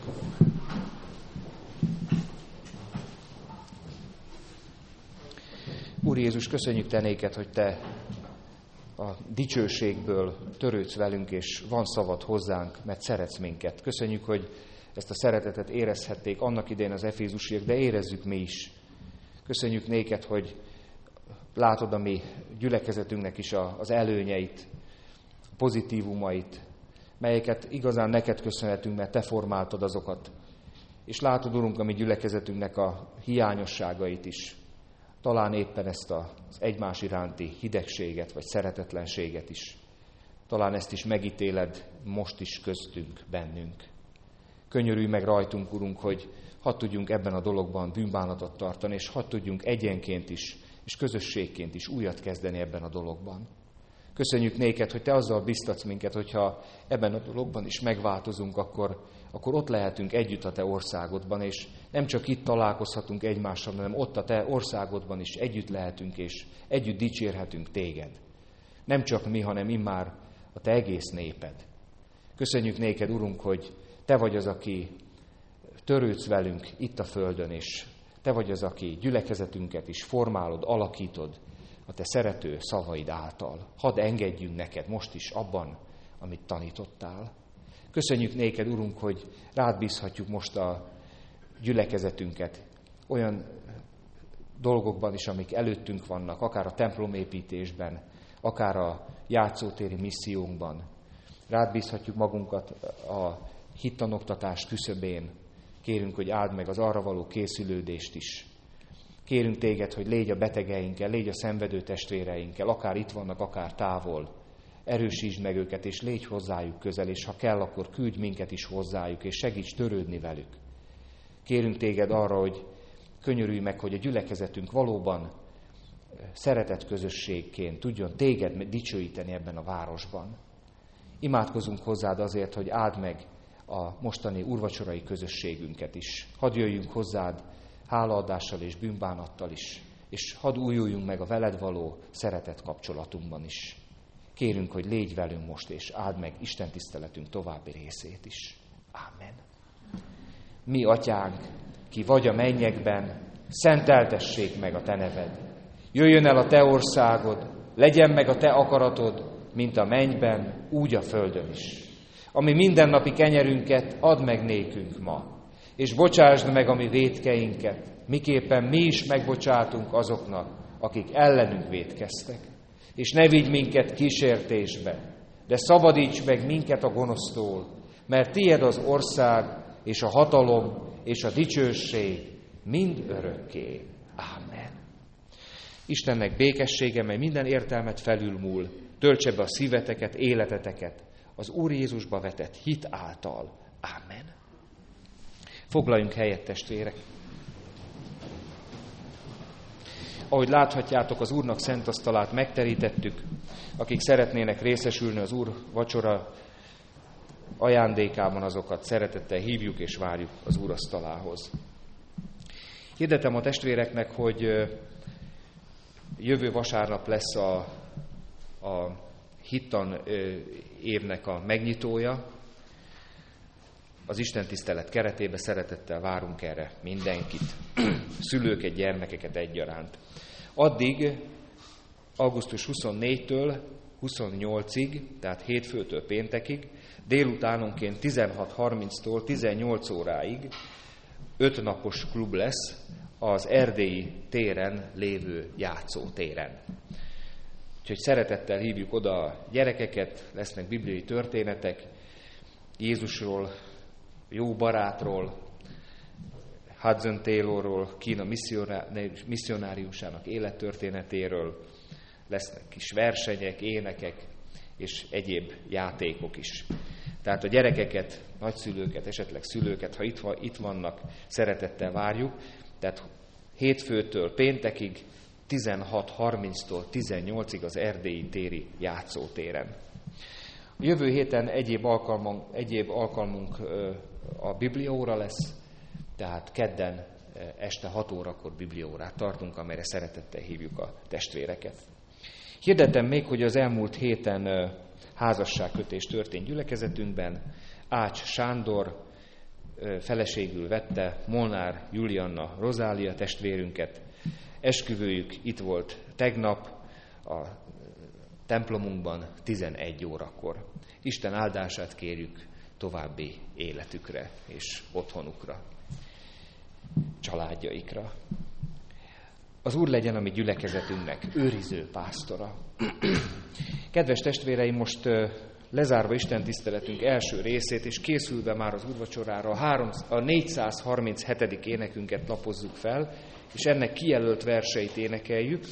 Úr Jézus, köszönjük Te néked, hogy Te a dicsőségből törődsz velünk, és van szavad hozzánk, mert szeretsz minket. Köszönjük, hogy ezt a szeretetet érezhették annak idején az efézusiak, de érezzük mi is. Köszönjük néked, hogy látod a mi gyülekezetünknek is az előnyeit, a pozitívumait, melyeket igazán neked köszönhetünk, mert Te formáltad azokat. És látod, Urunk, a mi gyülekezetünknek a hiányosságait is. Talán éppen ezt az egymás iránti hidegséget, vagy szeretetlenséget is. Talán ezt is megítéled most is köztünk, bennünk. Könyörülj meg rajtunk, Urunk, hogy hadd tudjunk ebben a dologban bűnbánatot tartani, és hadd tudjunk egyenként is, és közösségként is újat kezdeni ebben a dologban. Köszönjük néked, hogy Te azzal biztatsz minket, hogyha ebben a dologban is megváltozunk, akkor, akkor ott lehetünk együtt a Te országodban, és nem csak itt találkozhatunk egymással, hanem ott a Te országodban is együtt lehetünk, és együtt dicsérhetünk Téged. Nem csak mi, hanem immár a Te egész néped. Köszönjük néked, Urunk, hogy Te vagy az, aki törődsz velünk itt a földön, és Te vagy az, aki gyülekezetünket is formálod, alakítod a Te szerető szavaid által. Hadd engedjünk neked most is abban, amit tanítottál. Köszönjük néked, Urunk, hogy rád bízhatjuk most a gyülekezetünket olyan dolgokban is, amik előttünk vannak, akár a templomépítésben, akár a játszótéri missziónkban. Rád bízhatjuk magunkat a hittanoktatás küszöbén. Kérünk, hogy áld meg az arra való készülődést is. Kérünk téged, hogy légy a betegeinkkel, légy a szenvedő testvéreinkkel, akár itt vannak, akár távol. Erősítsd meg őket, és légy hozzájuk közel, és ha kell, akkor küldj minket is hozzájuk, és segíts törődni velük. Kérünk téged arra, hogy könyörülj meg, hogy a gyülekezetünk valóban szeretett közösségként tudjon téged dicsőíteni ebben a városban. Imádkozunk hozzád azért, hogy áld meg a mostani úrvacsorai közösségünket is. Hadd jöjjünk hozzád hálaadással és bűnbánattal is, és hadd újuljunk meg a veled való szeretett kapcsolatunkban is. Kérünk, hogy légy velünk most, és áld meg Isten tiszteletünk további részét is. Ámen. Mi, Atyánk, ki vagy a mennyekben, szenteltessék meg a Te neved. Jöjjön el a Te országod, legyen meg a Te akaratod, mint a mennyben, úgy a földön is. Ami mindennapi kenyerünket add meg nékünk ma, és bocsásd meg a mi vétkeinket, miképpen mi is megbocsátunk azoknak, akik ellenünk vétkeztek. És ne vigy minket kísértésbe, de szabadíts meg minket a gonosztól, mert tied az ország, és a hatalom, és a dicsőség mind örökké. Ámen. Istennek békessége, mely minden értelmet felülmúl, töltse be a szíveteket, életeteket az Úr Jézusba vetett hit által. Ámen. Foglaljunk helyet, testvérek! Ahogy láthatjátok, az Úrnak szent asztalát megterítettük. Akik szeretnének részesülni az Úr vacsora ajándékában, azokat szeretettel hívjuk és várjuk az Úr asztalához. Hirdetem a testvéreknek, hogy jövő vasárnap lesz a, a hittan évnek a megnyitója. Az istentisztelet keretében szeretettel várunk erre mindenkit, szülőket, gyermekeket egyaránt. Addig, augusztus huszonnégytől huszonnyolcig, tehát hétfőtől péntekig, délutánonként tizenhat harminctól tizennyolc óráig öt napos klub lesz az erdélyi téren lévő játszótéren. Úgyhogy szeretettel hívjuk oda a gyerekeket, lesznek bibliai történetek Jézusról, jó barátról, Hudson Taylorról, Kína misszionáriusának élettörténetéről, lesznek kis versenyek, énekek és egyéb játékok is. Tehát a gyerekeket, nagyszülőket, esetleg szülőket, ha itt, itt vannak, szeretettel várjuk. Tehát hétfőtől péntekig, tizenhat harminctól tizennyolcig az erdélyi téri játszótéren. A jövő héten egyéb alkalmunk, egyéb alkalmunk a bibliaóra lesz, tehát kedden este hat órakor bibliaórát tartunk, amelyre szeretettel hívjuk a testvéreket. Hirdetem még, hogy az elmúlt héten házasságkötés történt gyülekezetünkben. Ács Sándor feleségül vette Molnár Julianna Rozália testvérünket. Esküvőjük itt volt tegnap a templomunkban tizenegy órakor. Isten áldását kérjük további életükre és otthonukra, családjaikra. Az Úr legyen a mi gyülekezetünknek őriző pásztora. Kedves testvéreim, most lezárva Isten tiszteletünk első részét, és készülve már az úrvacsorára a négyszázharminchetedik énekünket lapozzuk fel, és ennek kijelölt verseit énekeljük.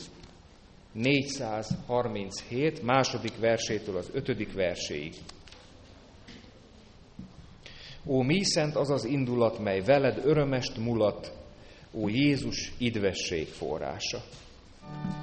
négyszázharminchét, második versétől az ötödik verséig. Ó, mi szent az az indulat, mely veled örömest mulat, ó Jézus idvesség forrása.